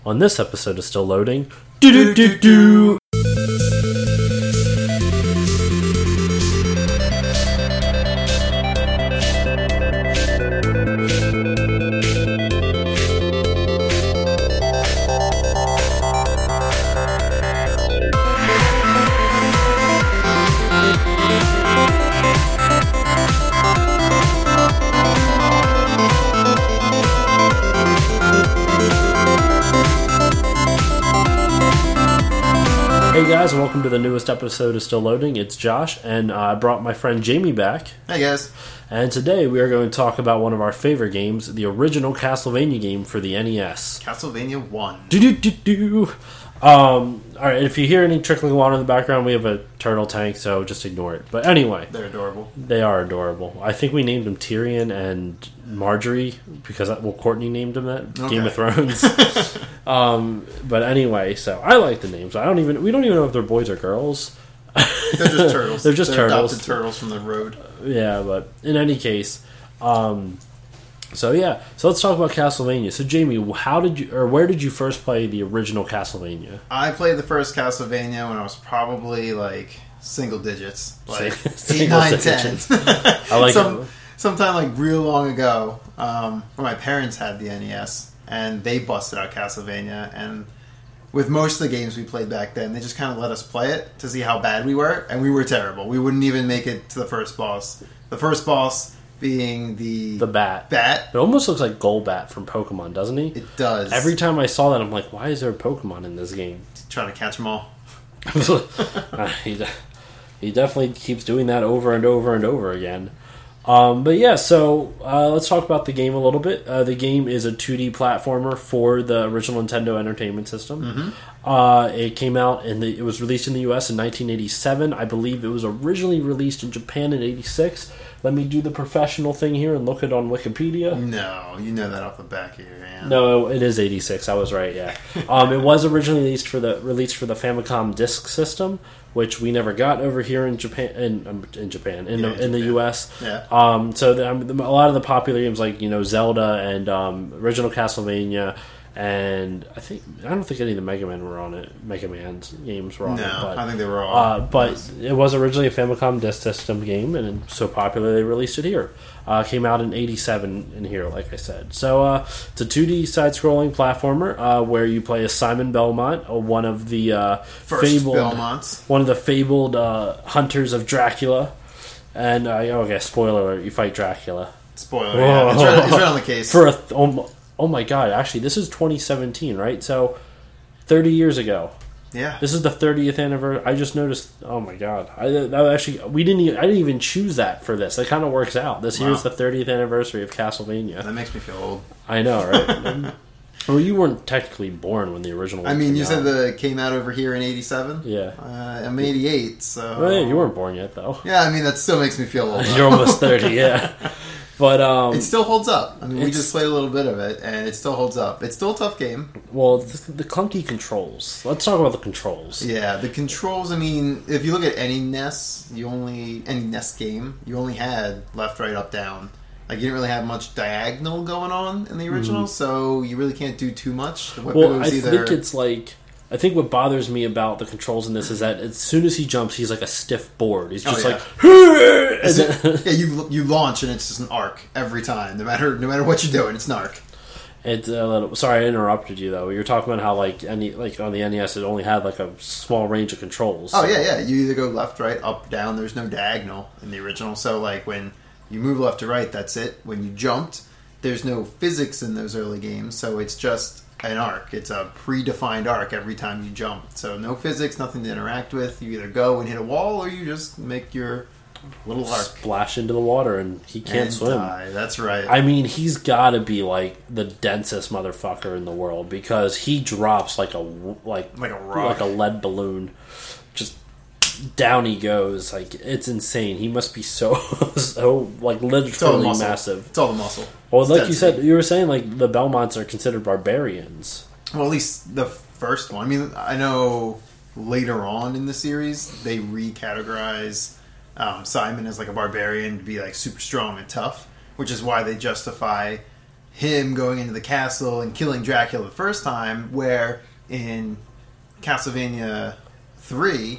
On this episode of Still Loading, do-do-do-do! Hey guys, and welcome to the newest episode of Still Loading. It's Josh, and I brought my friend Jamie back. Hey guys. And today we are going to talk about one of our favorite games, the original Castlevania game for the NES. Castlevania 1. Do-do-do-do! Alright, if you hear any trickling water in the background, we have a turtle tank, so just ignore it. But anyway. They're adorable. They are adorable. I think we named them Tyrion and Marjorie, because, Courtney named them that. Okay. Game of Thrones. But anyway, so I like the names. We don't even know if they're boys or girls. They're just turtles. They're just turtles. Adopted turtles from the road. Yeah, but in any case, so let's talk about Castlevania. So Jamie, where did you first play the original Castlevania? I played the first Castlevania when I was probably like single digits, like single 8, 9, digits. 10. I like it. Sometime like real long ago, when my parents had the NES and they busted out Castlevania, and with most of the games we played back then, they just kind of let us play it to see how bad we were, and we were terrible. We wouldn't even make it to the first boss. The first boss being the Bat. Bat. It almost looks like Golbat from Pokemon, doesn't he? It does. Every time I saw that, I'm like, why is there a Pokemon in this game? Trying to catch them all. He definitely keeps doing that over and over and over again. So let's talk about the game a little bit. The game is a 2D platformer for the original Nintendo Entertainment System. Mm-hmm. It came out it was released in the US in 1987. I believe it was originally released in Japan in 86. Let me do the professional thing here and look it on Wikipedia. No, you know that off the back of your hand. No, it is 86. I was right. Yeah. It was originally released for the Famicom Disk System, which we never got over here in Japan. In the US. Yeah. A lot of the popular games like Zelda and original Castlevania, and I don't think any of the Mega Man's games were on it. No, I think they were all. But it was originally a Famicom Disk System game, and so popular they released it here. Came out in 87 in here, like I said. So it's a 2D side-scrolling platformer where you play as Simon Belmont, one of the fabled hunters of Dracula. And spoiler alert, you fight Dracula. Spoiler, yeah. It's right on the case. Oh my god, actually, this is 2017, right? So, 30 years ago. Yeah. This is the 30th anniversary. I just noticed, oh my god. I didn't even choose that for this. It kind of works out. This year's the 30th anniversary of Castlevania. That makes me feel old. I know, right? Well, you weren't technically born when the original one came out. Said it came out over here in 87? Yeah. I'm 88, so... Well, yeah, you weren't born yet, though. Yeah, that still makes me feel old. You're almost 30, yeah. But it still holds up. We just played a little bit of it, and it still holds up. It's still a tough game. Well, the clunky controls. Let's talk about the controls. Yeah, the controls. If you look at any NES game, you only had left, right, up, down. You didn't really have much diagonal going on in the original, so you really can't do too much. I think what bothers me about the controls in this is that as soon as he jumps, he's like a stiff board. He's just you launch and it's just an arc every time. No matter what you're doing, it's an arc. Sorry, I interrupted you though. You were talking about how on the NES it only had a small range of controls. Oh yeah. You either go left, right, up, down. There's no diagonal in the original. So when you move left to right, that's it. When you jumped, there's no physics in those early games, so it's just an arc. It's a predefined arc every time you jump. So no physics, nothing to interact with. You either go and hit a wall, or you just make your little arc. Splash into the water, and he can't swim. That's right. He's got to be the densest motherfucker in the world, because he drops like a rock, like a lead balloon. Just down he goes. It's insane. He must be so literally massive. It's all the muscle. Well, you said, you were saying the Belmonts are considered barbarians. Well, at least the first one. I know later on in the series they recategorize Simon as a barbarian to be super strong and tough, which is why they justify him going into the castle and killing Dracula the first time, where in Castlevania 3,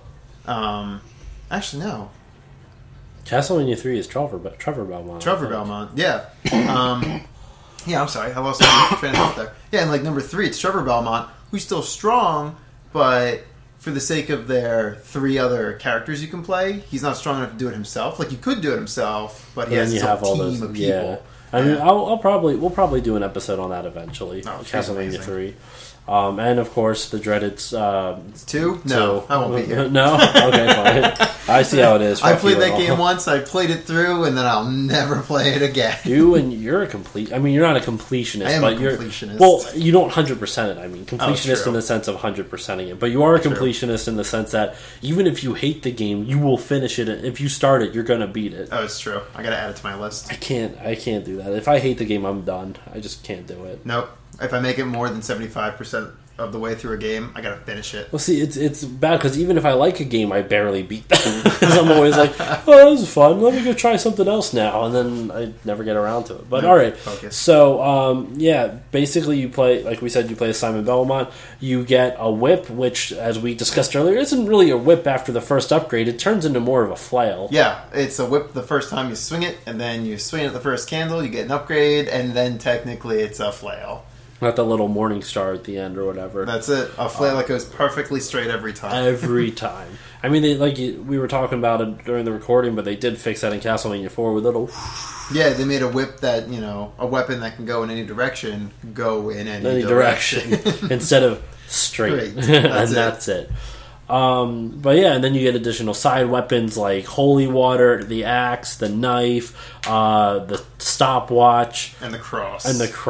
actually no. Castlevania 3 is Trevor Belmont. Trevor Belmont, yeah. Yeah, I'm sorry, I lost my train of thought there. Yeah, and like number 3, it's Trevor Belmont, who's still strong, but for the sake of their 3 other characters you can play, he's not strong enough to do it himself. Like, he could do it himself, but he has his own team of people. Yeah. I mean, we'll probably do an episode on that eventually. Oh, Castlevania 3. And of course, the dreaded 2? No, I won't be here. No? Okay, fine. I see how it is. I played that game once, I played it through, and then I'll never play it again. You're a complete... I mean, you're not a completionist. I am but a completionist. Well, you don't 100% it. I mean, completionist true. in the sense of 100%ing it. But you are a completionist in the sense that even if you hate the game, you will finish it. If you start it, you're going to beat it. Oh, it's true. I gotta add it to my list. I can't do that. If I hate the game, I'm done. I just can't do it. Nope. If I make it more than 75% of the way through a game, I gotta finish it. Well, see, it's bad because even if I like a game, I barely beat them because I'm always like, "Oh, that was fun. Let me go try something else now," and then I never get around to it. But all right, focus. So yeah, basically you play, like we said, you play as Simon Belmont. You get a whip, which, as we discussed earlier, isn't really a whip after the first upgrade. It turns into more of a flail. Yeah, it's a whip the first time you swing it, and then you swing it the first candle, you get an upgrade, and then technically it's a flail. Not the little morning star at the end or whatever. That's it. A flail that goes perfectly straight every time. Every time. I mean, we were talking about it during the recording, but they did fix that in Castlevania 4 with little... Yeah, they made a whip that, a weapon that can go in any direction, go in any direction. Instead of straight. That's it. But yeah, and then you get additional side weapons like holy water, the axe, the knife, the stopwatch, and the cross.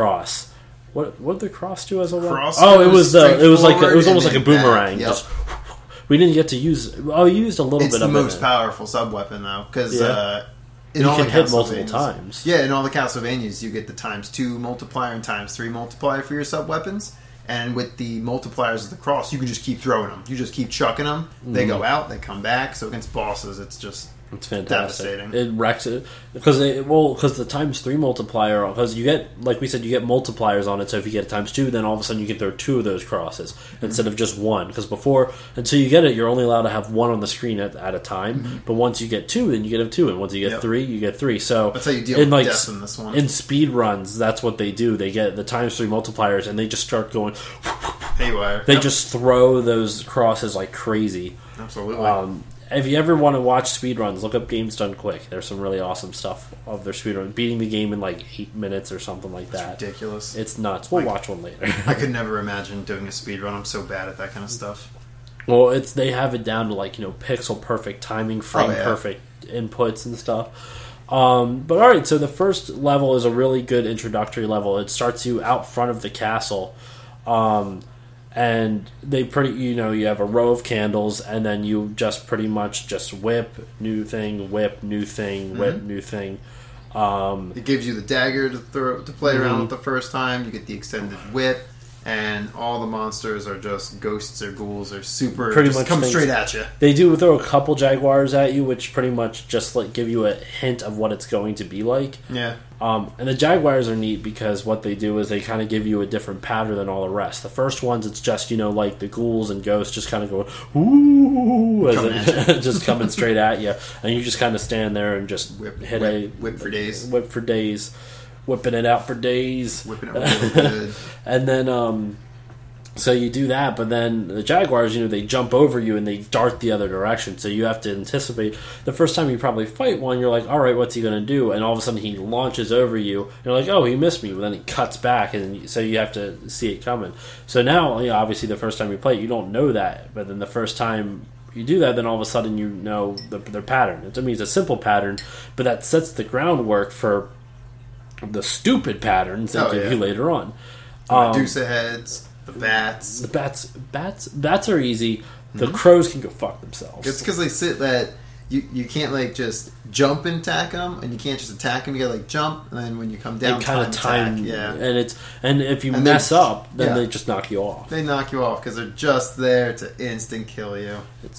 What did the cross do as a weapon? Cross it was almost like a boomerang. Yep. Just, we didn't get to use. Oh, you used a little bit of it. It's the most powerful sub weapon though, because you can hit multiple Castlevanias- times. Yeah, in all the Castlevanias, you get the ×2 multiplier and ×3 multiplier for your sub weapons. And with the multipliers of the cross, you can just keep throwing them. You just keep chucking them. They go out, they come back. So against bosses, it's fantastic. Devastating. It wrecks it because the ×3 multiplier, because you get, like we said, you get multipliers on it. So if you get a ×2, then all of a sudden you can throw 2 of those crosses instead of just 1. Because before, until you get it, you're only allowed to have 1 on the screen at a time. But once you get 2, then you get 2, and once you get 3, you get 3. So that's how you deal with death in this one. In speed runs, that's what they do. They get the ×3 multipliers, and they just start going. Haywire. They just throw those crosses like crazy. Absolutely. If you ever want to watch speedruns, look up Games Done Quick. There's some really awesome stuff of their speedrun. Beating the game in like 8 minutes or something like that. It's ridiculous. It's nuts. We'll watch one later. I could never imagine doing a speedrun. I'm so bad at that kind of stuff. Well, they have it down to like, pixel perfect timing, frame perfect inputs and stuff. But alright, so the first level is a really good introductory level. It starts you out front of the castle. And they you have a row of candles, and then you just pretty much just whip, new thing, whip, new thing, whip, new thing. It gives you the dagger to play around with the first time. You get the extended whip, and all the monsters are just ghosts or ghouls or super. Pretty just much come things. straight at you. They do throw a couple jaguars at you, which pretty much just like give you a hint of what it's going to be like. Yeah. And the jaguars are neat because what they do is they kind of give you a different pattern than all the rest. The first ones, it's just, like the ghouls and ghosts just kind of going, ooh, as just coming straight at you. And you just kind of stand there and just whip for days. Whip for days. Whipping it out for days. Whipping it real good. And then, so you do that, but then the jaguars, they jump over you and they dart the other direction. So you have to anticipate. The first time you probably fight one, you're like, all right, what's he going to do? And all of a sudden he launches over you. And you're like, oh, he missed me. But then he cuts back, and so you have to see it coming. So now, obviously the first time you play it, you don't know that. But then the first time you do that, then all of a sudden you know their pattern. It's a simple pattern, but that sets the groundwork for the stupid patterns they give you later on. Medusa heads. The bats are easy. The crows can go fuck themselves. It's because they sit that you can't just jump and attack them, and you can't just attack them. You gotta jump, and then when you come down, kind of time. Attack. And if you mess up, then they just knock you off. They knock you off because they're just there to instant kill you.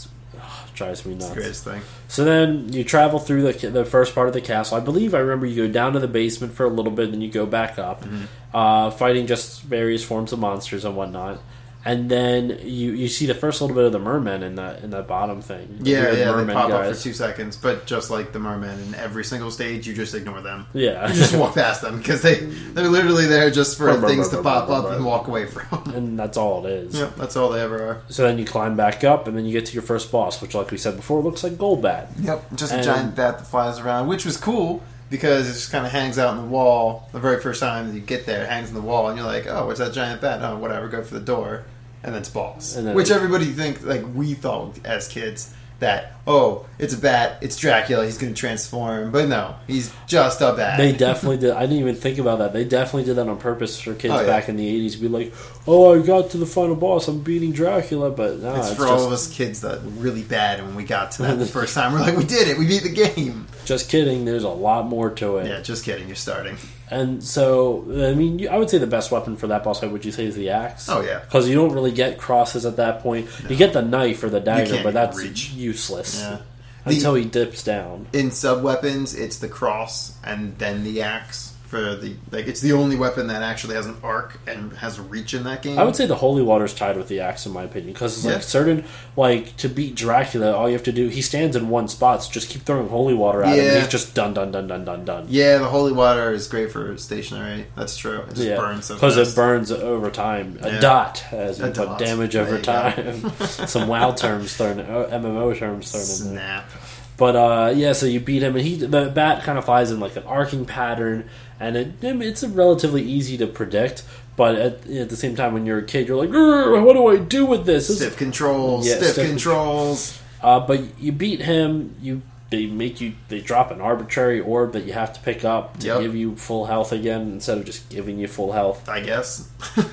Drives me nuts. It's the greatest thing. So then you travel through the first part of the castle. I remember you go down to the basement for a little bit, then you go back up, fighting just various forms of monsters and whatnot. And then you see the first little bit of the mermen in that bottom thing. Yeah, they pop up for 2 seconds, but just like the mermen in every single stage, you just ignore them. Yeah. You just walk past them, because they're literally there just for things to pop up and walk away from. And that's all it is. Yeah, that's all they ever are. So then you climb back up, and then you get to your first boss, which, like we said before, looks like Golbat. Yep, just a giant bat that flies around, which was cool, because it just kind of hangs out in the wall. The very first time that you get there, it hangs in the wall, and you're like, oh, what's that giant bat? Oh, whatever, go for the door. And then it's boss. Which everybody we thought as kids, that, oh, it's a bat, it's Dracula, he's going to transform. But no, he's just a bat. They definitely did. I didn't even think about that. They definitely did that on purpose for kids back in the 80s. Be like, oh, I got to the final boss, I'm beating Dracula. But no, it's for all of us kids that were really bad. And when we got to that the first time, we're like, we did it, we beat the game. Just kidding, there's a lot more to it. Yeah, just kidding, you're starting. And so, I mean, I would say the best weapon for that boss fight, would you say, is the axe? Oh, yeah. Because you don't really get crosses at that point. No. You get the knife or the dagger, but that's useless. Yeah. Until he dips down. In sub-weapons, it's the cross and then the axe. It's the only weapon that actually has an arc and has a reach in that game. I would say the Holy Water's tied with the axe, in my opinion, because to beat Dracula, all you have to do, he stands in one spot, so just keep throwing Holy Water at him, and he's just done. Yeah, the Holy Water is great for stationary. That's true. It just burns so fast. Because it burns over time. A dot, as you put damage over time. Some WoW terms thrown, MMO terms thrown in there. Snap. But so you beat him, and the bat kind of flies in like an arcing pattern, and it's relatively easy to predict. But at the same time, when you're a kid, you're like, what do I do with this? Stiff controls. But you beat him. They drop an arbitrary orb that you have to pick up to give you full health again, instead of just giving you full health. I guess.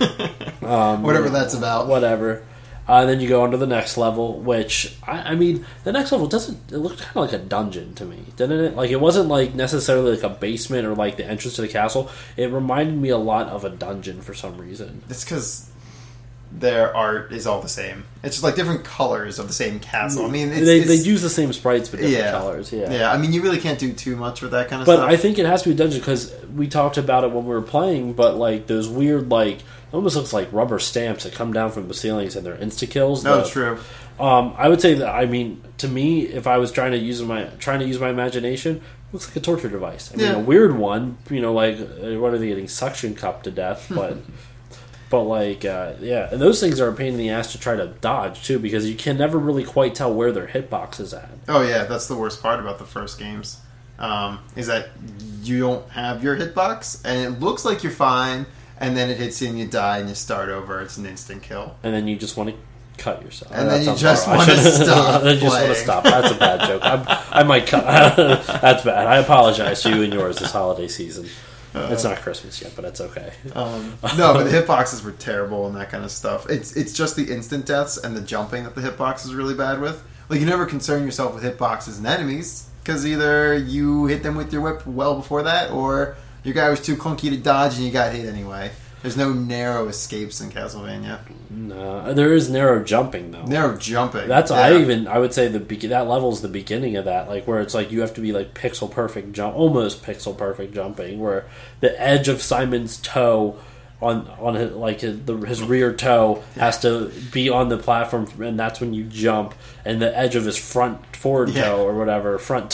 Whatever that's about. Whatever. Then you go on to the next level, which, I mean, the next level it looked kind of like a dungeon to me, didn't it? Like, it wasn't like necessarily like a basement or like the entrance to the castle. It reminded me a lot of a dungeon for some reason. It's because their art is all the same. It's just like different colors of the same castle. I mean, they use the same sprites but different colors. Yeah. I mean, you really can't do too much with that kind of stuff. But I think it has to be a dungeon, because we talked about it when we were playing. But like those weird, like, it almost looks like rubber stamps that come down from the ceilings, and they're insta kills. No, true. I would say that, I mean, to me, if I was trying to use my imagination, it looks like a torture device. I mean, a weird one. Like, what are they getting suction cupped to death? But. But, like, and those things are a pain in the ass to try to dodge, too, because you can never really quite tell where their hitbox is at. Oh, yeah, that's the worst part about the first games, is that you don't have your hitbox, and it looks like you're fine, and then it hits you and you die and you start over. It's an instant kill. And then you just want to cut yourself. And then you just want to stop. You just want to stop. That's a bad joke. I might cut. That's bad. I apologize to you and yours this holiday season. It's not Christmas yet, but it's okay. No, but the hitboxes were terrible and that kind of stuff. It's just the instant deaths and the jumping that the hitbox is really bad with. Like, you never concern yourself with hitboxes and enemies, because either you hit them with your whip well before that, or your guy was too clunky to dodge and you got hit anyway. There's no narrow escapes in Castlevania. No, there is narrow jumping though. Narrow jumping. That's I would say that level is the beginning of that. Like, where it's like you have to be like pixel perfect almost pixel perfect jumping, where the edge of Simon's toe on his, like his rear toe has to be on the platform, and that's when you jump. And the edge of his front toe or whatever, front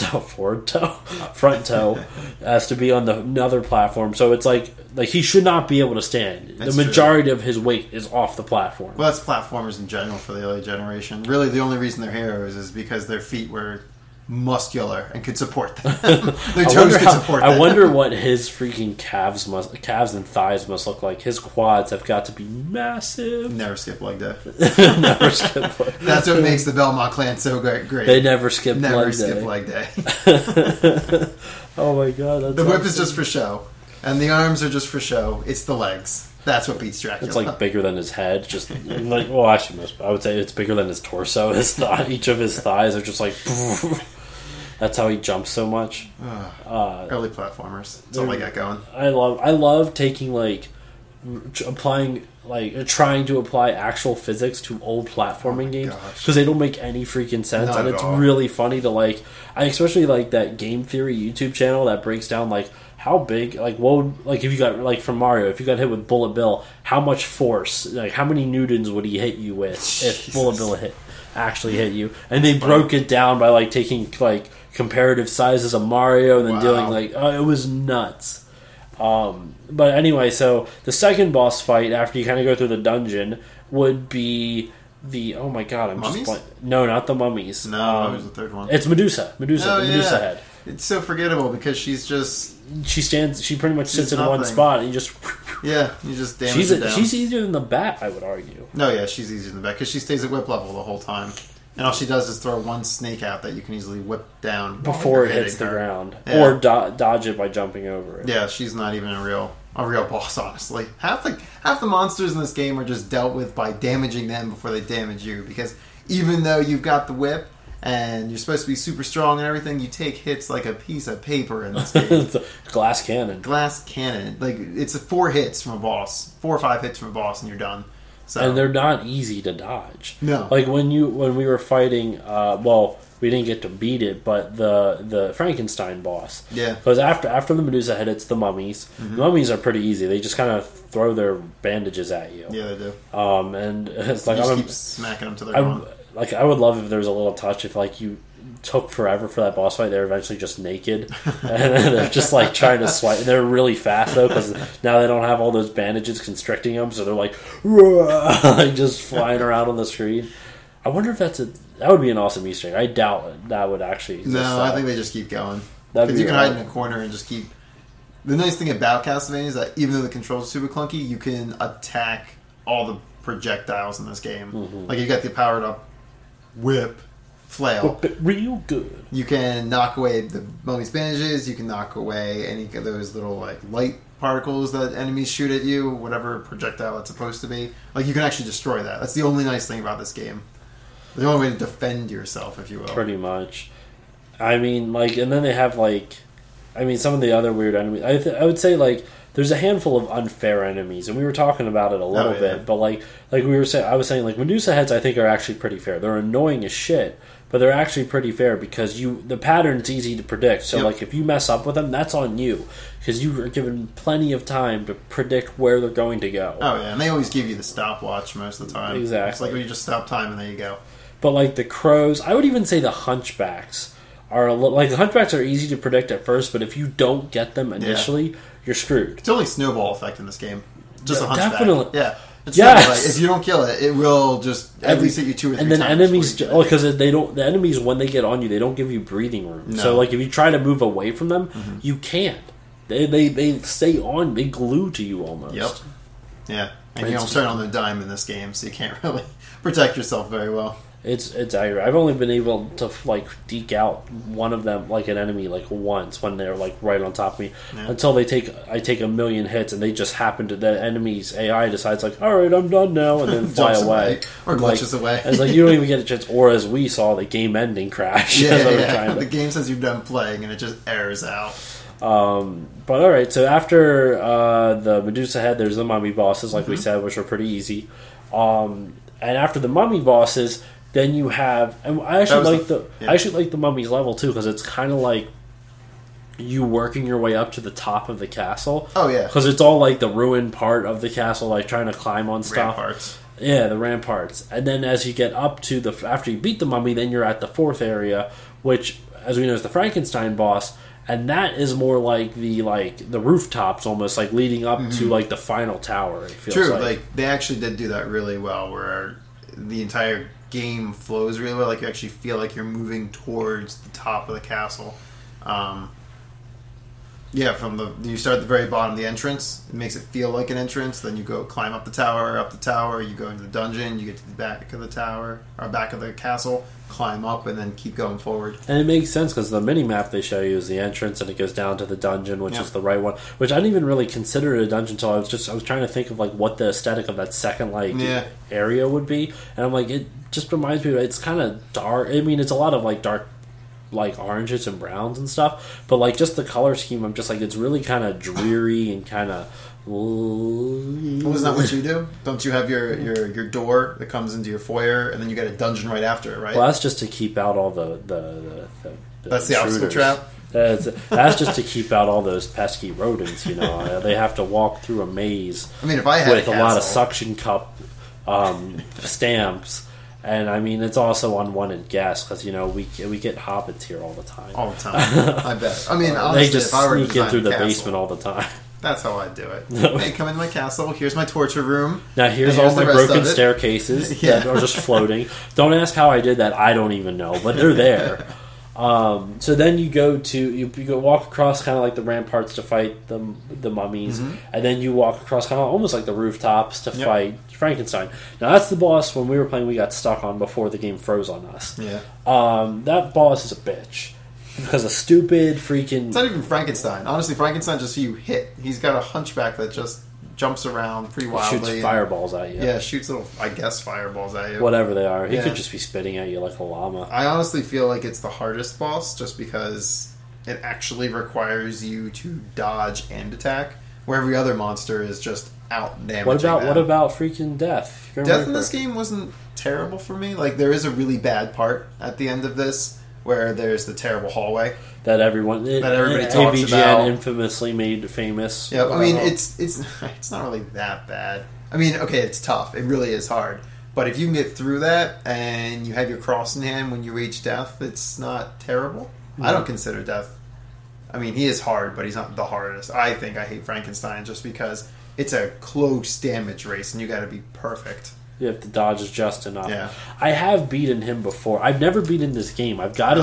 toe has to be on the another platform. So it's like he should not be able to stand. The majority of his weight is off the platform. Well, that's platformers in general for the early generation. Really, the only reason they're heroes is because their feet were muscular and could support them. Their toes could support them. I wonder what his freaking calves and thighs must look like. His quads have got to be massive. Never skip leg day. Never skip leg day. That's what makes the Belmont clan so great. They never skip leg day. Oh my god. The whip is just for show. And the arms are just for show. It's the legs. That's what beats Dracula. It's like bigger than his head. Just like, well, actually, I would say it's bigger than his torso. Each of his thighs are just like. That's how he jumps so much. Early platformers. That's all I got going. I love taking applying like trying to apply actual physics to old platforming games gosh. because they don't make any freaking sense, Not and at it's all. really funny to like. I especially like that Game Theory YouTube channel that breaks down like how big, like what would, like if you got like from Mario, if you got hit with Bullet Bill, how much force, like how many newtons would he hit you with if Jesus. Bullet Bill actually hit you? And they broke it down by like taking like comparative sizes of Mario and then Wow. doing like it was nuts. But anyway, so the second boss fight after you kind of go through the dungeon would be the oh my god, I'm Mummies? just no, not the mummies. No, that was the third one. It's Medusa, Oh, the Medusa yeah. head. It's so forgettable because she's just She pretty much sits She's in one nothing. spot and you just you just damage she's it down. she's easier than the bat, I would argue. No, yeah, she's easier than that because she stays at whip level the whole time, and all she does is throw one snake out that you can easily whip down while Before you're it hits hitting the her. ground, Yeah. or dodge it by jumping over it. Yeah, she's not even a real boss, honestly. Half the monsters in this game are just dealt with by damaging them before they damage you. Because even though you've got the whip and you're supposed to be super strong and everything, you take hits like a piece of paper in this game. It's a glass cannon. Glass cannon, like it's 4 hits from a boss, 4 or 5 hits from a boss, and you're done. So And they're not easy to dodge. No. Like when we were fighting, we didn't get to beat it, but the Frankenstein boss. Yeah. Because after the Medusa head, it's the mummies. The mummies are pretty easy. They just kind of throw their bandages at you. yeah, they do. And it's like You just I'm, keep smacking them to their ground. I would love if there was a little touch if like you took forever for that boss fight. They're eventually just naked and they're just like trying to swipe. They're really fast though because now they don't have all those bandages constricting them, so they're like, like just flying around on the screen. I wonder if that would be an awesome Easter egg. I doubt that would actually exist. No, I think they just keep going. That'd Because be you can right. hide in a corner and just keep... The nice thing about Castlevania is that even though the controls are super clunky, you can attack all the projectiles in this game. Mm-hmm. Like you got the powered up whip, flail. But real good. You can knock away the mummy's bandages. You can knock away any of those little like light particles that enemies shoot at you, whatever projectile it's supposed to be. Like you can actually destroy that. That's the only nice thing about this game. The only way to defend yourself, if you will. Pretty much. I mean, like, and then they have like, I mean, some of the other weird enemies. I would say like there's a handful of unfair enemies, and we were talking about it a little yeah. bit. But like we were saying, I was saying like Medusa heads, I think are actually pretty fair. They're annoying as shit, but they're actually pretty fair because the pattern's easy to predict. So Yep. like if you mess up with them, that's on you because you are given plenty of time to predict where they're going to go. Oh yeah, and they always give you the stopwatch most of the time. Exactly. It's like when you just stop time and there you go. But like the crows, I would even say the hunchbacks are like the hunchbacks are easy to predict at first, but if you don't get them initially, you're screwed. It's only snowball effect in this game. Just Yeah, a hunchback. definitely. Yeah. It's Yes. snowball. Like, if you don't kill it, it will just at least hit you 2 or 3 and then times. enemies, before you kill it. because they don't. The enemies when they get on you, they don't give you breathing room. No. So like if you try to move away from them, you can't. They stay on. They glue to you almost. Yep. Yeah. And you It's don't turn on the dime in this game, so you can't really protect yourself very well. It's I've only been able to like deke out one of them, like an enemy, like once when they're like right on top of me. Yeah. Until I take a million hits and they just happen to the enemy's AI decides like, all right, I'm done now, and then fly Jumps away or I'm like- glitches away. It's like you don't even get a chance. Or as we saw, the game-ending crash. Yeah, as I was yeah. trying to- The game says you're done playing and it just errors out. But all right, so after the Medusa head, there's the mummy bosses, like Mm-hmm. we said, which are pretty easy. And after the mummy bosses, then you have, and I actually I actually like the mummy's level too because it's kind of like you working your way up to the top of the castle. Oh, yeah. because it's all like the ruined part of the castle, like trying to climb on stuff. Ramparts. Yeah, the ramparts. And then as you get up to after you beat the mummy, then you're at the fourth area, which, as we know, is the Frankenstein boss. And that is more like the rooftops, almost like leading up to like the final tower. It feels True, like. like they actually did do that really well, where the entire game flows really well. Like you actually feel like you're moving towards the top of the castle. Yeah, you start at the very bottom, the entrance. It makes it feel like an entrance. Then you go climb up the tower. You go into the dungeon. You get to the back of the tower or back of the castle. Climb up and then keep going forward. And it makes sense because the mini map they show you is the entrance, and it goes down to the dungeon, which Yeah. is the right one. Which I didn't even really consider it a dungeon until I was trying to think of like what the aesthetic of that second area would be, and I'm like, it just reminds me. It's kind of dark. I mean, it's a lot of like dark, like oranges and browns and stuff, but like just the color scheme, I'm just like, it's really kind of dreary and kind of Well, isn't that what you do? Don't you have your door that comes into your foyer, and then you get a dungeon right after it, right? Well, that's just to keep out all the that's the obstacle trap. That's just to keep out all those pesky rodents. They have to walk through a maze. I mean, if I had with a lot of suction cup stamps, and I mean it's also unwanted guests because we get hobbits here all the time. All the time, I bet. I mean, honestly, they just if I were to sneak in through the castle, basement all the time. That's how I do it. Hey, come into my castle. Here's my torture room. Now here's all my broken staircases that are just floating. Don't ask how I did that. I don't even know, but they're there. So then you go walk across kind of like the ramparts to fight the mummies, and then you walk across kind of almost like the rooftops to fight Frankenstein. Now that's the boss when we were playing we got stuck on before the game froze on us. Yeah. That boss is a bitch. Because of stupid freaking... It's not even Frankenstein. Honestly, Frankenstein just you hit. He's got a hunchback that just jumps around pretty wildly. Shoots fireballs at you. Yeah, shoots little, I guess, fireballs at you. Whatever they are. He could just be spitting at you like a llama. I honestly feel like it's the hardest boss just because it actually requires you to dodge and attack, where every other monster is just out damaging What about freaking Death? Death in this game wasn't terrible for me. Like, there is a really bad part at the end of this where there's the terrible hallway that everybody talks about. Infamously made famous. Yeah, I mean it's not really that bad. I mean, okay, it's tough. It really is hard. But if you can get through that and you have your cross in hand when you reach Death, it's not terrible. I don't consider Death. I mean, he is hard, but he's not the hardest. I think I hate Frankenstein just because it's a close damage race and you got to be perfect. You have to dodge just enough. Yeah. I have beaten him before. I've never beaten this game. I've gotten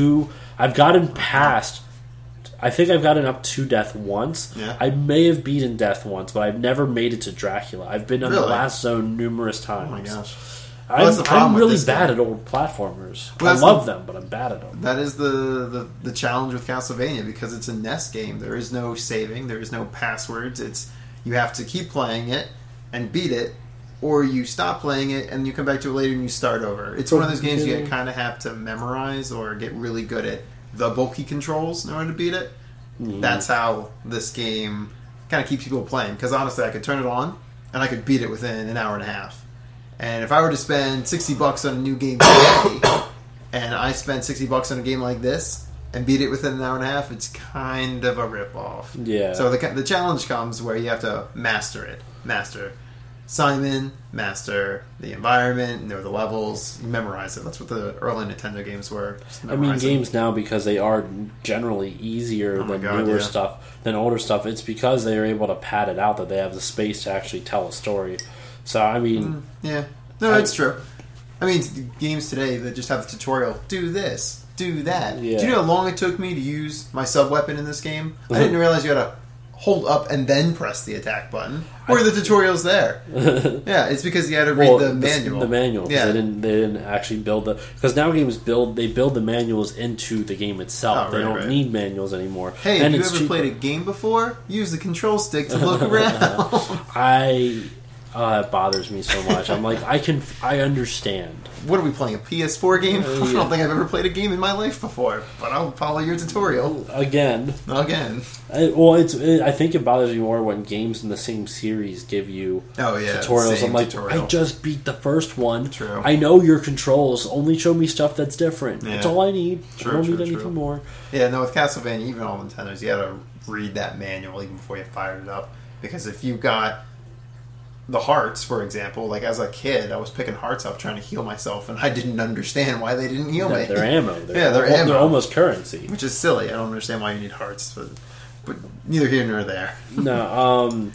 past. I think I've gotten up to Death once. Yeah. I may have beaten Death once, but I've never made it to Dracula. I've been on the last zone numerous times. Oh my gosh. I'm really bad at old platformers. I love them, but I'm bad at them. That is the challenge with Castlevania because it's a NES game. There is no saving. There is no passwords. You have to keep playing it and beat it, or you stop playing it and you come back to it later and you start over. It's one of those games you kind of have to memorize or get really good at the bulky controls in order to beat it. That's how this game kind of keeps people playing. Because honestly, I could turn it on and I could beat it within an hour and a half. And if I were to spend $60 on a new game today, and I spent $60 on a game like this and beat it within an hour and a half, it's kind of a ripoff. Yeah. So the challenge comes where you have to master it. Master Simon, master the environment, know the levels, memorize it. That's what the early Nintendo games were. I mean, games now, because they are generally easier than newer stuff, than older stuff, it's because they are able to pad it out that they have the space to actually tell a story. So, I mean... yeah. No, it's true. I mean, games today that just have a tutorial, do this, do that. Yeah. Do you know how long it took me to use my sub-weapon in this game? I didn't realize you had to hold up and then press the attack button. Where are the tutorials there? Yeah, it's because you had to read the manual. The manual, yeah. They didn't actually build because now games build the manuals into the game itself. Oh, they don't need manuals anymore. Hey, have you ever played a game before? Use the control stick to look around. It bothers me so much. I'm like, I understand. What are we playing, a PS4 game? I don't think I've ever played a game in my life before, but I'll follow your tutorial. Again. I think it bothers me more when games in the same series give you tutorials. I'm like, I just beat the first one. True. I know your controls. Only show me stuff that's different. Yeah. That's all I need. I don't need anything more. Yeah, no, with Castlevania, even on Nintendo's, you had to read that manual even before you fired it up. Because if you got the hearts, for example, like as a kid, I was picking hearts up trying to heal myself, and I didn't understand why they didn't heal me. They're ammo. They're ammo. They're almost currency. Which is silly. I don't understand why you need hearts, but neither here nor there. No,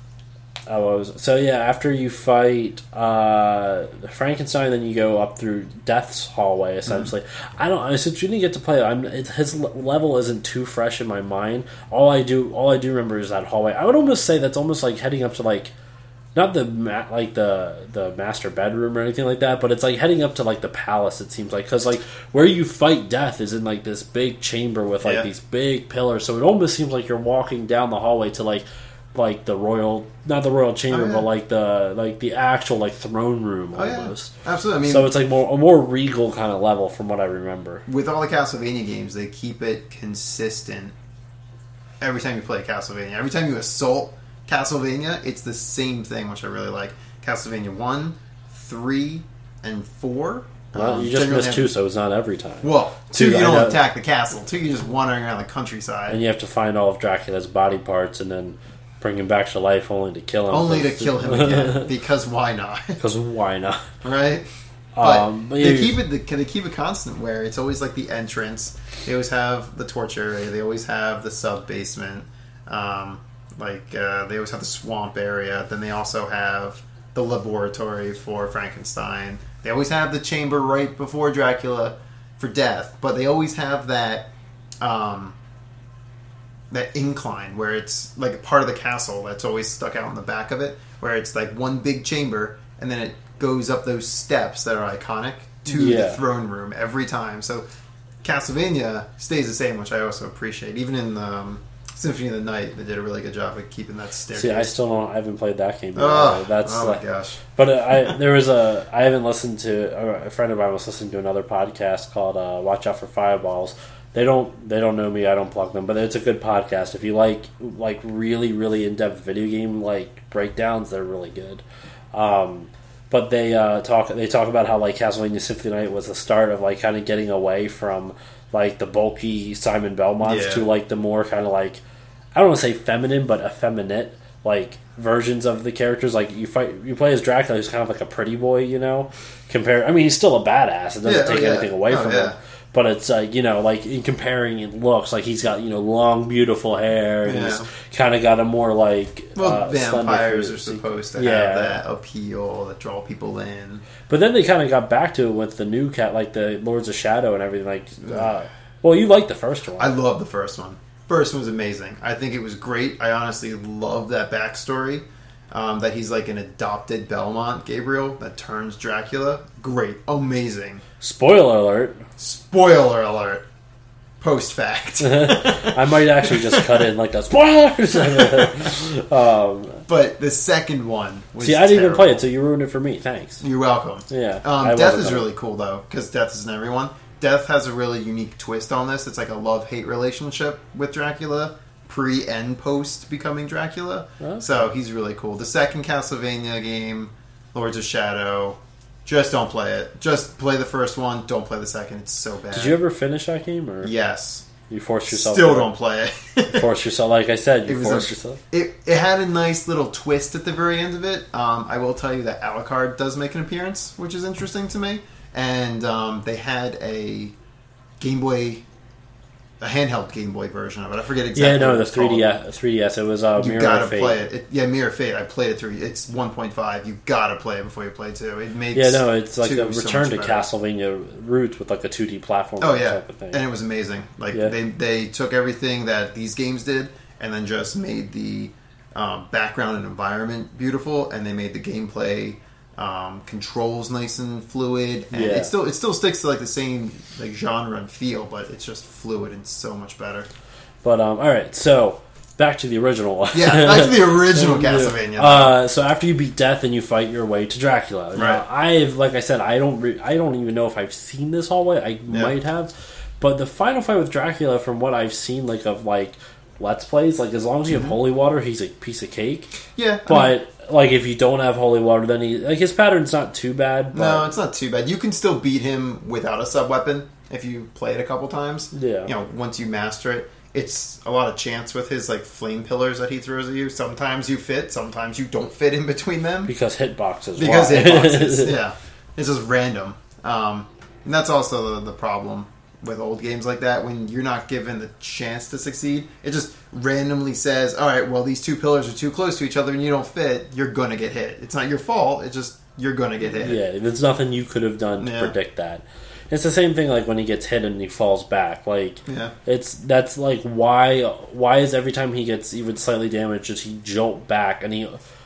after you fight Frankenstein, then you go up through Death's hallway, essentially. Since we didn't get to play it, his level isn't too fresh in my mind. All I do remember is that hallway. I would almost say that's almost like heading up to like, not the master bedroom or anything like that, but it's like heading up to like the palace. It seems like, because like where you fight Death is in like this big chamber with like these big pillars. So it almost seems like you're walking down the hallway to like the royal, not the royal chamber, but like the actual like throne room almost. Yeah. Absolutely. I mean, so it's like a more regal kind of level from what I remember. With all the Castlevania games, they keep it consistent every time you play Castlevania. Every time you assault Castlevania, it's the same thing, which I really like. Castlevania 1, 3, and 4. Well, you just missed 2, so it's not every time. Well, 2 you don't attack the castle. 2 you're just wandering around the countryside. And you have to find all of Dracula's body parts and then bring him back to life only to kill him. Only to kill him again. Because why not? Because why not? Right? But they keep it constant where it's always like the entrance. They always have the torch area. They always have the sub basement. They always have the swamp area. Then they also have the laboratory for Frankenstein. They always have the chamber right before Dracula for death. But they always have that that incline where it's like a part of the castle that's always stuck out in the back of it, where it's like one big chamber and then it goes up those steps that are iconic to the throne room every time. So Castlevania stays the same, which I also appreciate. Even in Symphony of the Night, they did a really good job of keeping that staircase. See, I haven't played that game yet. Oh my gosh. But I haven't listened to, a friend of mine was listening to another podcast called Watch Out for Fireballs. They don't know me, I don't plug them, but it's a good podcast. If you like really, really in-depth video game like breakdowns, they're really good. But they talk about how like Castlevania Symphony of the Night was the start of like kind of getting away from like the bulky Simon Belmonts to like the more kind of like, I don't want to say feminine, but effeminate like versions of the characters. Like you play as Dracula, who's kind of like a pretty boy, you know. He's still a badass. It doesn't take anything away from him. But it's like in comparing in looks, like he's got long beautiful hair, and he's kind of got a more like vampires are supposed to have that appeal that draw people in. But then they kind of got back to it with the new like the Lords of Shadow and everything. Like, well, you liked the first one. I love the first one. First one was amazing. I think it was great. I honestly love that backstory. That he's like an adopted Belmont Gabriel that turns Dracula. Great. Amazing. Spoiler alert. Spoiler alert. Post fact. I might actually just cut in like a spoilers. But the second one was I didn't even play it, so you ruined it for me. Thanks. You're welcome. Yeah. Death is really cool, though, because Death isn't everyone. Death has a really unique twist on this. It's like a love-hate relationship with Dracula. Pre and post becoming Dracula. Okay. So he's really cool. The second Castlevania game, Lords of Shadow, just don't play it. Just play the first one. Don't play the second. It's so bad. Did you ever finish that game? Or yes. You forced yourself. Still don't play it. You forced yourself. Like I said, you forced yourself. It had a nice little twist at the very end of it. I will tell you that Alucard does make an appearance, which is interesting to me. And they had a Game Boy... a handheld Game Boy version of it. I forget exactly. Yeah, no, the 3DS. It was Mirror of Fate. You gotta play it. Mirror of Fate. I played it through. It's 1.5. You gotta play it before you play 2. It makes it's like a return to Castlevania roots with like a 2D platform. Type of thing. And it was amazing. Like they took everything that these games did and then just made the background and environment beautiful, and they made the gameplay. Controls nice and fluid, and it still sticks to like the same like genre and feel, but it's just fluid and so much better. But all right, so back to the original one. Back to the original Castlevania. So after you beat Death and you fight your way to Dracula. Now, like I said, I don't even know if I've seen this hallway. I might have, but the final fight with Dracula, from what I've seen, like of like Let's Plays, like as long as you have holy water, he's a piece of cake. Yeah, but. Like, if you don't have holy water, then his pattern's not too bad. But... No, it's not too bad. You can still beat him without a sub-weapon if you play it a couple times. Yeah. Once you master it. It's a lot of chance with his, like, flame pillars that he throws at you. Sometimes you fit, sometimes you don't fit in between them. Because hitboxes. Hitboxes, yeah. It's just random. And that's also the problem with old games like that. When you're not given the chance to succeed, it just randomly says, alright, well, these two pillars are too close to each other and you don't fit, you're gonna get hit. It's not your fault, it's just you're gonna get hit. Yeah, there's nothing you could have done to predict that. It's the same thing like when he gets hit and he falls back. Like, that's like why is every time he gets even slightly damaged, does he jolt back and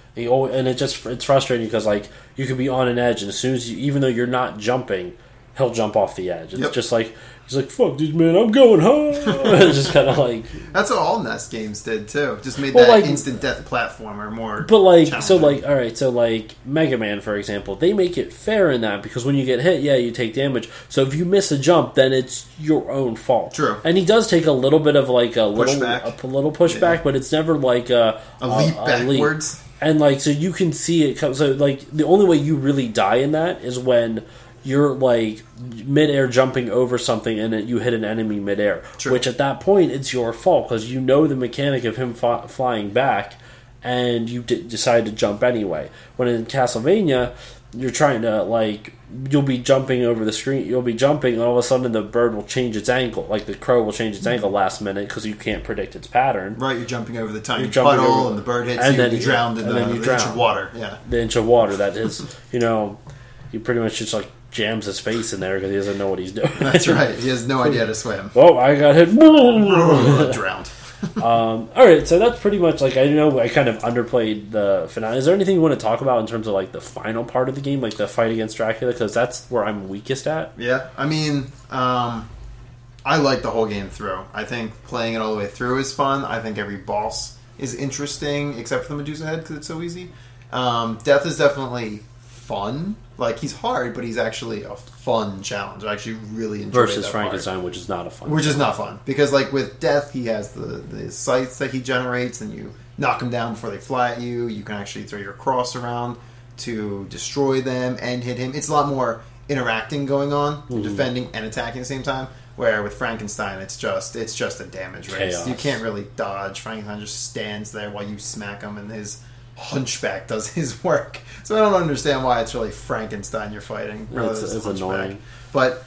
it's frustrating because like you could be on an edge and as soon as even though you're not jumping, he'll jump off the edge. It's just like he's like, "Fuck this, man, I'm going home." It's just kind of like that's what all NES games did too. Just made Well, that like- instant death platformer more. But like, so challenging. like, all right, so like Mega Man, for example, they make it fair in that because when you get hit, yeah, you take damage. So if you miss a jump, then it's your own fault. True. And he does take a little bit of like a Pushback. little pushback, but it's never like a leap leap. backwards. And like, so you can see it come. So like, the only way you really die in that is when you're like midair jumping over something and then you hit an enemy midair. True. Which at that point it's your fault because you know the mechanic of him flying back, and you decide to jump anyway. When in Castlevania, you're trying to like you'll be jumping over the screen, you'll be jumping, and all of a sudden the bird will change its angle, like the crow will change its angle last minute because you can't predict its pattern. Right, you're jumping over the tiny jumping puddle, over- and the bird hits and you, then and you drowned in and the then you inch drown. of water. Yeah, The inch of water that is, he pretty much just like jams his face in there because he doesn't know what he's doing. that's right. He has no idea how to swim. Oh, I got hit. Drowned. All right, so that's pretty much like I know I kind of underplayed the finale. Is there anything you want to talk about in terms of like the final part of the game, like the fight against Dracula? Because that's where I'm weakest at. Yeah, I mean, I like the whole game through. I think playing it all the way through is fun. I think every boss is interesting, except for the Medusa head because it's so easy. Death is definitely fun. Like, he's hard, but he's actually a fun challenge. I actually really enjoy Versus that part. Frankenstein, which is not a fun. Which is not fun. Because, like, with Death, he has the sights that he generates, and you knock them down before they fly at you. You can actually throw your cross around to destroy them and hit him. It's a lot more interacting going on, defending and attacking at the same time. Where with Frankenstein, it's just a damage race. Chaos. You can't really dodge. Frankenstein just stands there while you smack him, and his hunchback does his work. So I don't understand why it's really Frankenstein you're fighting. rather than It's the Hunchback. annoying. But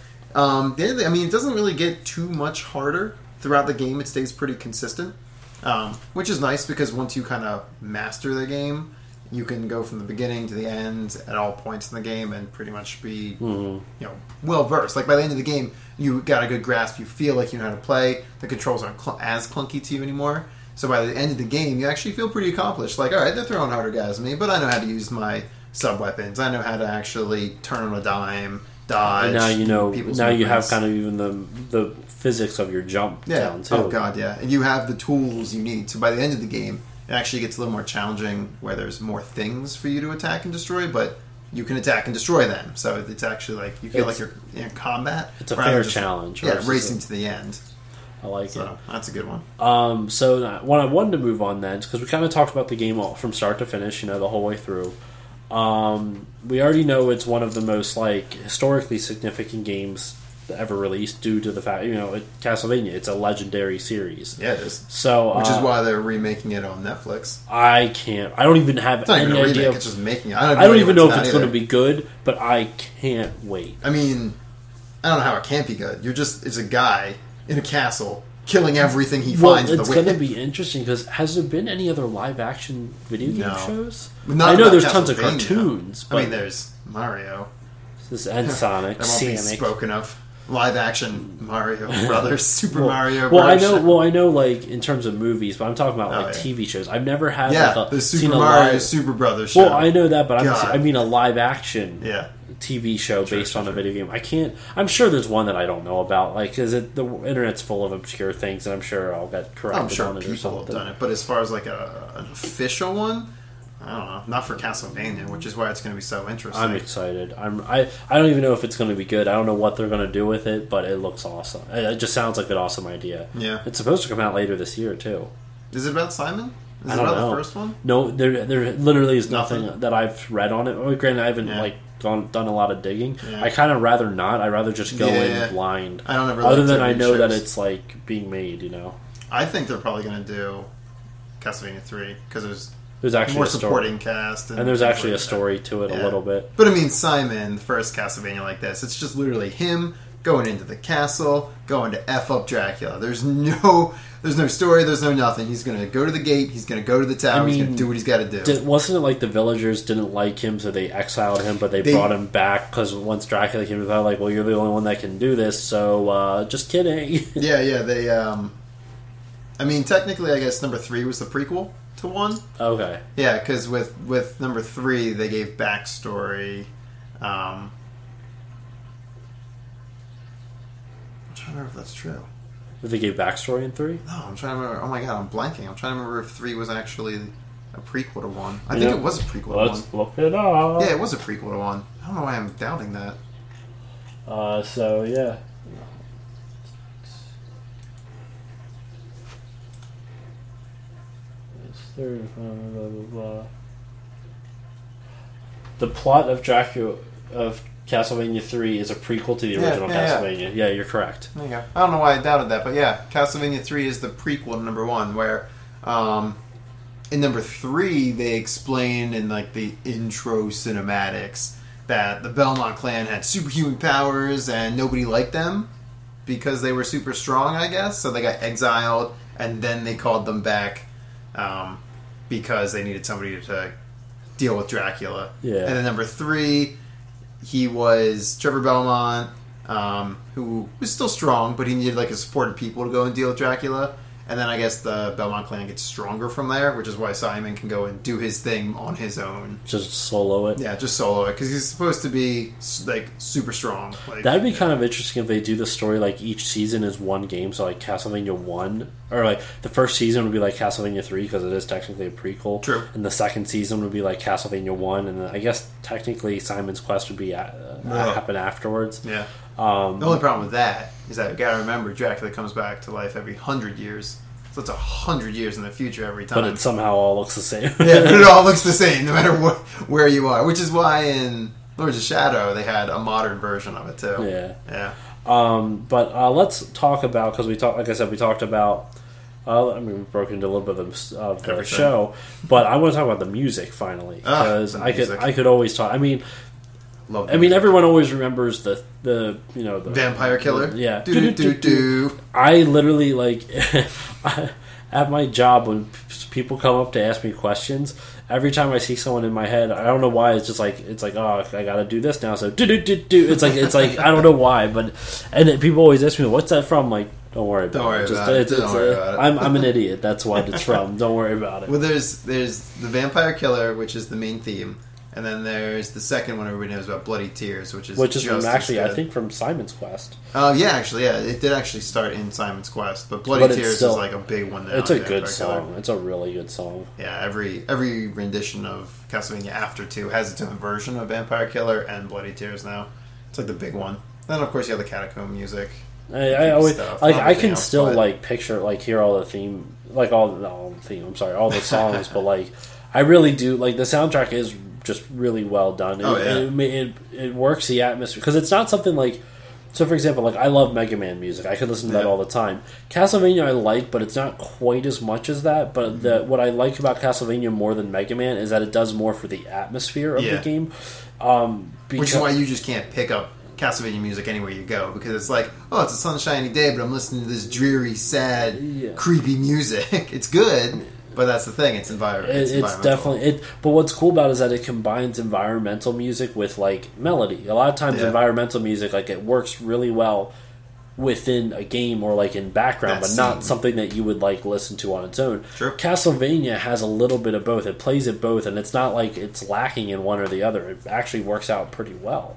I mean, it doesn't really get too much harder throughout the game. It stays pretty consistent, which is nice because once you kind of master the game, you can go from the beginning to the end at all points in the game and pretty much be well versed. Like by the end of the game, you got a good grasp. You feel like you know how to play. The controls aren't as clunky to you anymore. So by the end of the game, you actually feel pretty accomplished. Like, all right, they're throwing harder guys at me, but I know how to use my sub-weapons. I know how to actually turn on a dime, dodge. And now you know. people's Now you have movements. kind of even the physics of your jump down too. Oh god, yeah. And you have the tools you need. So by the end of the game, it actually gets a little more challenging where there's more things for you to attack and destroy, but you can attack and destroy them. So it's actually like you feel like you're in combat. It's a rather fair than just, challenge. Yeah, versus racing to the end. I like it. So that's a good one. So what I wanted to move on then, because we kind of talked about the game all, from start to finish, the whole way through. We already know it's one of the most like historically significant games ever released due to the fact, Castlevania. It's a legendary series. Yeah, it is. So, Which is why they're remaking it on Netflix. I don't even have It's not any even a remake, idea. it's just making it. I don't even know if not it's going to either. be good, but I can't wait. I mean, I don't know how it can't be good. It's a guy in a castle killing everything he Well, finds in it's the going way. to be interesting because has there been any other live action video game No. shows? Not I know about there's tons of Castlevania. cartoons, I but mean, there's Mario. and Sonic, That won't be Sonic. spoken of. Live action Mario Brothers, Super Mario Well, I Brothers. know. Well, I know, like in terms of movies, but I'm talking about Oh, like yeah. TV shows. I've never had Yeah, like the seen Super a Mario live. Super Brothers show. Well, I know that, but God. I mean a live action Yeah. TV show based on a sure. video game. I can't. I'm sure there's one that I don't know about, like because the internet's full of obscure things, and I'm sure I'll get corrected I'm sure on it or people have something. done it, but as far as like an official one, I don't know. Not for Castlevania, which is why it's going to be so interesting. I'm excited. I don't even know if it's going to be good. I don't know what they're going to do with it, but it looks awesome. It just sounds like an awesome idea. Yeah. It's supposed to come out later this year too. Is it about Simon? Is I it don't about know. the first one? No, there literally is nothing Nothing? that I've read on it. Well, granted, I haven't Yeah. like done a lot of digging. Yeah. I kind of rather not. I rather just go Yeah. in blind. I don't ever Other like than to I read know that shows. it's like being made. I think they're probably going to do Castlevania 3 because There's actually more a story, supporting cast. and there's things actually like a story to it Yeah. a little bit. But I mean, Simon, the first Castlevania like this, it's just literally him going into the castle, going to F up Dracula. There's no story, there's no nothing. He's going to go to the gate, he's going to go to the tower, he's going to do what he's got to do. Wasn't it like the villagers didn't like him, so they exiled him, but they brought him back because once Dracula came to power, like, well, you're the only one that can do this, so just kidding. Yeah, they, I mean, technically, I guess number 3 was the prequel to 1. Okay. Yeah, because with number 3, they gave backstory. I'm trying to remember if that's true. If they gave backstory in 3? No, I'm trying to remember. Oh my god, I'm blanking. I'm trying to remember if 3 was actually a prequel to 1. I think it was a prequel to 1. Let's look it up. Yeah, it was a prequel to 1. I don't know why I'm doubting that. So, yeah. Blah, blah, blah. The plot of Dracula of Castlevania 3 is a prequel to the original Castlevania. Yeah, you're correct. There you go. I don't know why I doubted that, but yeah, Castlevania 3 is the prequel to number 1, where in number 3 they explain in like the intro cinematics that the Belmont clan had superhuman powers and nobody liked them because they were super strong, I guess. So they got exiled, and then they called them back because they needed somebody to deal with Dracula. Yeah. And then number 3, he was Trevor Belmont, who was still strong, but he needed like a support of people to go and deal with Dracula. And then I guess the Belmont clan gets stronger from there, which is why Simon can go and do his thing on his own. Just solo it? Yeah, just solo it, because he's supposed to be like super strong. Like, that'd be kind of interesting if they do the story like each season is one game, so like Castlevania 1, or like the first season would be like Castlevania 3 because it is technically a prequel. True. And the second season would be like Castlevania 1, and then I guess technically Simon's Quest would be happen afterwards. Yeah. The only problem with that is that you gotta remember Dracula comes back to life every 100 years. So it's 100 years in the future every time. But it somehow all looks the same. Yeah, but it all looks the same no matter where you are. Which is why in Lords of Shadow they had a modern version of it too. Yeah. Yeah. But let's talk about, because we talked, like I said, we talked about. We broke into a little bit of the show, but I want to talk about the music finally, because I could always talk. I mean, everyone always remembers the Vampire Killer. Yeah. Do. I literally like at my job when people come up to ask me questions. Every time I see someone in my head, I don't know why. It's like oh, I gotta do this now. So do. It's like I don't know why, but people always ask me, what's that from? Like, don't worry about it. I'm an idiot. That's what it's from. Don't worry about it. Well, there's the Vampire Killer, which is the main theme. And then there's the second one everybody knows about, Bloody Tears, which is from, actually, I think, from Simon's Quest. Oh, yeah, actually, yeah. It did actually start in Simon's Quest, but Bloody Tears is like a big one now. It's a good song. It's a really good song. Yeah, every rendition of Castlevania after 2 has its own version of Vampire Killer and Bloody Tears now. It's like the big one. Then, of course, you have the Catacomb music. I always like. I can still like picture, like, hear all the theme, like all the songs, but like I really do like the soundtrack is just really well done. It works the atmosphere, because it's not something like. So, for example, like I love Mega Man music. I could listen to that all the time. Castlevania I like, but it's not quite as much as that. But what I like about Castlevania more than Mega Man is that it does more for the atmosphere of the game. Which is why you just can't pick up Castlevania music anywhere you go, because it's like, oh, it's a sunshiny day, but I'm listening to this dreary, sad, creepy music. It's good. But that's the thing; it's It's definitely. But what's cool about it is that it combines environmental music with like melody. A lot of times, environmental music like it works really well within a game or like in background, but not something that you would like listen to on its own. Sure. Castlevania has a little bit of both. It plays it both, and it's not like it's lacking in one or the other. It actually works out pretty well.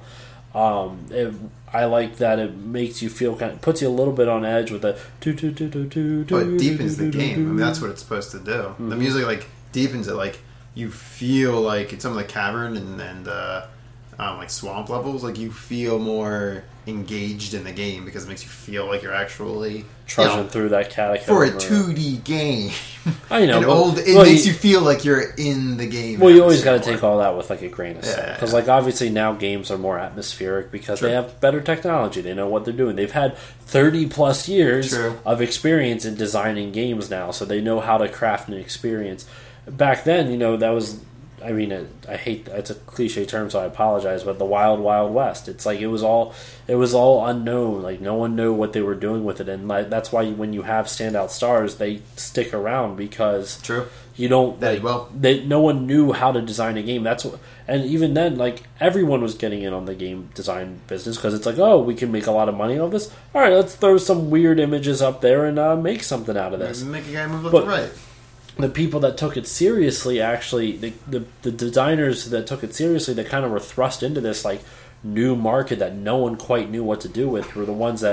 I like that it makes you feel puts you a little bit on edge with the but it deepens the game. I mean, that's what it's supposed to do. Mm-hmm. The music like deepens it. Like you feel like in some of the cavern and like swamp levels, like you feel more engaged in the game because it makes you feel like you're actually trudging through that catacomb for a 2D game. I know, it makes you feel like you're in the game. Well, you always got to take all that with like a grain of salt, because like obviously now games are more atmospheric because they have better technology. They know what they're doing. They've had 30 plus years of experience in designing games now, so they know how to craft an experience. Back then, that was. I mean, I hate it's a cliche term, so I apologize. But the Wild Wild West, it's like it was all unknown. Like no one knew what they were doing with it, and like, that's why when you have standout stars, they stick around because you don't no one knew how to design a game. And even then, like everyone was getting in on the game design business because it's like, oh, we can make a lot of money off this. All right, let's throw some weird images up there and make something out of this. Make a guy move left to right. The people that took it seriously, actually, the designers that took it seriously, that kind of were thrust into this like new market that no one quite knew what to do with, were the ones that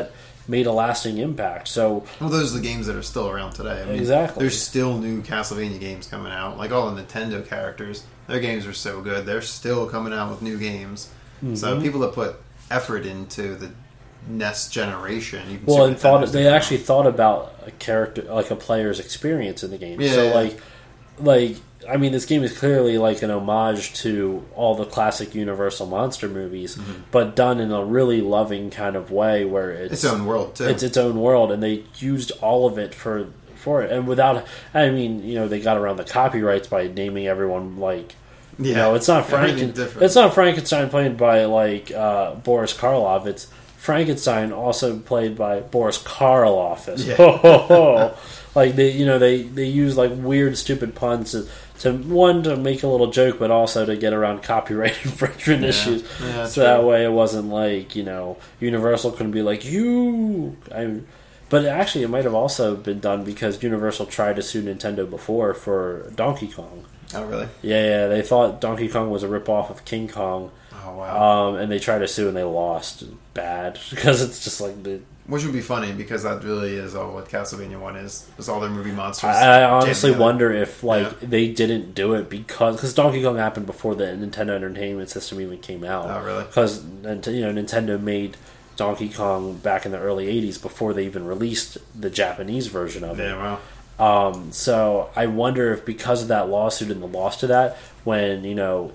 made a lasting impact. So, well, those are the games that are still around today. I mean, exactly. There's still new Castlevania games coming out. Like all the Nintendo characters, their games are so good. They're still coming out with new games. Mm-hmm. So people that put effort into the NES generation, you can and they actually thought about a character, like a player's experience in the game. Yeah, so like I mean, this game is clearly like an homage to all the classic Universal monster movies, but done in a really loving kind of way, where it's its own world too. It's its own world, and they used all of it for it, and without. I mean, they got around the copyrights by naming everyone like. It's not It's not Frankenstein played by like Boris Karloff. It's Frankenstein also played by Boris Karloff. Yeah. Like they use like weird, stupid puns to make a little joke, but also to get around copyright infringement issues. Yeah, so that way, it wasn't like Universal couldn't be like you. But actually, it might have also been done because Universal tried to sue Nintendo before for Donkey Kong. Oh, really? Yeah. They thought Donkey Kong was a ripoff of King Kong. Oh, wow. And they tried to sue and they lost bad because it's just like which would be funny because that really is all what Castlevania 1 is. It's all their movie monsters. I honestly wonder if they didn't do it because Donkey Kong happened before the Nintendo Entertainment System even came out. Oh, really? Because Nintendo made Donkey Kong back in the early 80s before they even released the Japanese version of it. Yeah, wow. So I wonder if because of that lawsuit and the loss to that, when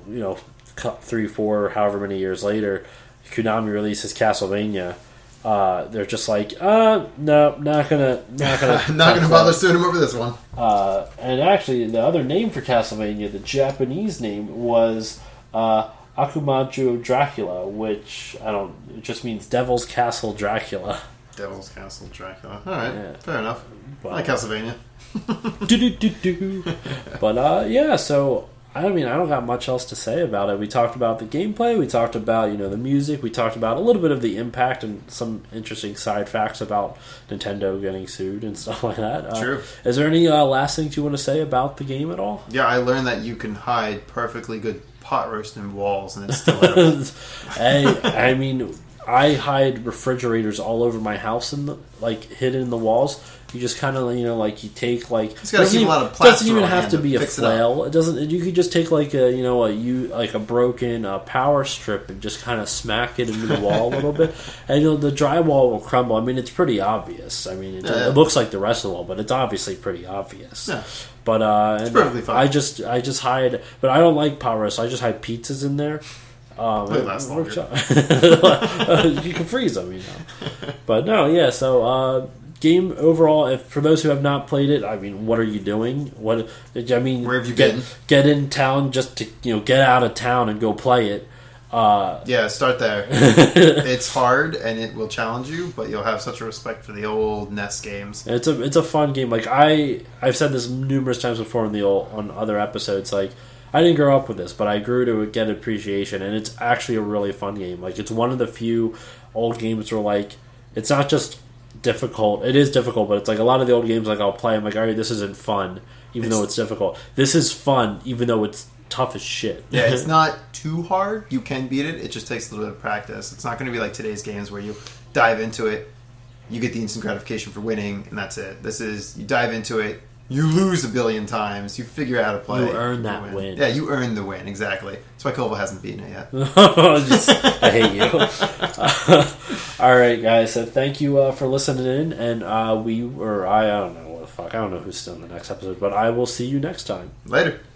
3, 4, however many years later, Konami releases Castlevania, they're just like, no, not gonna bother suing him over this one. And actually, the other name for Castlevania, the Japanese name was Akumajo Dracula, which it just means Devil's Castle Dracula. Devil's Castle Dracula. All right, fair enough. I like Castlevania. But so I mean, I don't got much else to say about it. We talked about the gameplay, we talked about the music, we talked about a little bit of the impact and some interesting side facts about Nintendo getting sued and stuff like that. True. Is there any last things you want to say about the game at all? Yeah, I learned that you can hide perfectly good pot roast in walls and it's still edible. I mean, I hide refrigerators all over my house hidden in the walls. You just kind of you take it's got to keep a lot of plaster. Doesn't even have to be a flail. It doesn't. You could just take a broken power strip and just kind of smack it into the wall a little bit, and the drywall will crumble. I mean, it's pretty obvious. I mean, it looks like the rest of the wall, but it's obviously pretty obvious. Yeah. But it's perfectly fine. I just hide, but I don't like power roast. So I just hide pizzas in there. It lasts longer. You can freeze them, But no, yeah. So game overall, for those who have not played it, I mean, what are you doing? Where have you been? Get in town just to get out of town and go play it. Start there. It's hard and it will challenge you, but you'll have such a respect for the old NES games. It's a fun game. Like I've said this numerous times before on other episodes. Like I didn't grow up with this, but I grew to get appreciation, and it's actually a really fun game. Like it's one of the few old games where it's not just difficult. It is difficult, but it's like a lot of the old games I'll play, I'm like, all right, this isn't fun even though it's difficult. This is fun even though it's tough as shit. Yeah, it's not too hard. You can beat it. It just takes a little bit of practice. It's not going to be like today's games where you dive into it, you get the instant gratification for winning, and that's it. This is, you dive into it, you lose a billion times, you figure out how to play. You earn that win. Yeah, you earn the win, exactly. That's why Kova hasn't beaten it yet. I hate you. All right, guys, so thank you for listening in, and I don't know what the fuck, I don't know who's still in the next episode, but I will see you next time. Later.